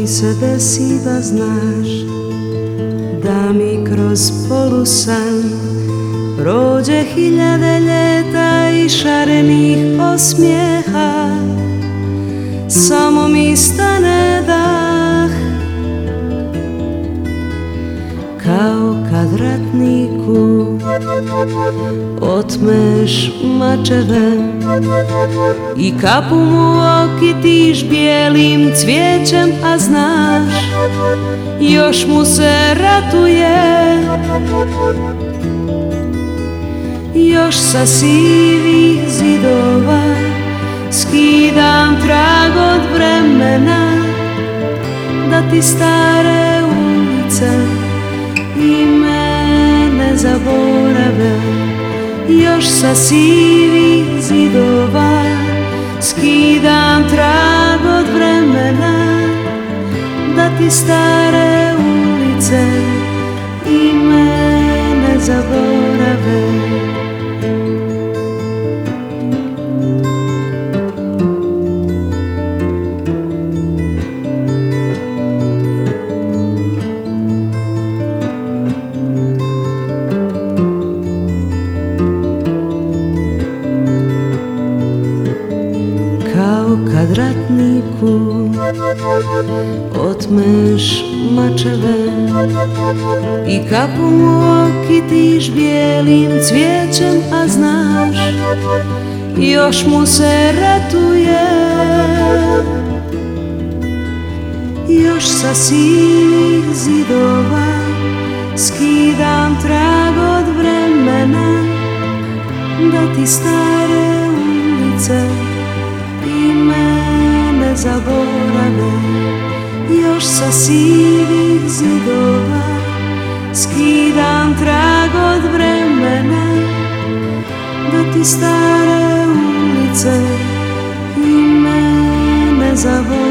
mi se desi da znaš, da mi kroz polusan prođe hiljade ljeta i šarenih osmijeha, samo mi stane dah, kao kad ratniku otmeš mačeve i kapu mu okitiš bijelim cvijećem, a znaš, još mu se ratuje. Još sa sivih zidova skidam trag od vremena, da ti stare ulice i mene zaborave. Još sa sivih zidova skidam trag od vremena, da ti stare ulice i mene zaborave. Kad ratniku otmeš mačeve i kapu mu okitiš bijelim cvijećem, a znaš, još mu se ratuje. Još sa sivih zidova skidam trag od vremena, da ti stare ulice i mene zaborave. Još sa sivih zidova skidam trag od vremena, da ti stare ulice i mene zaborave.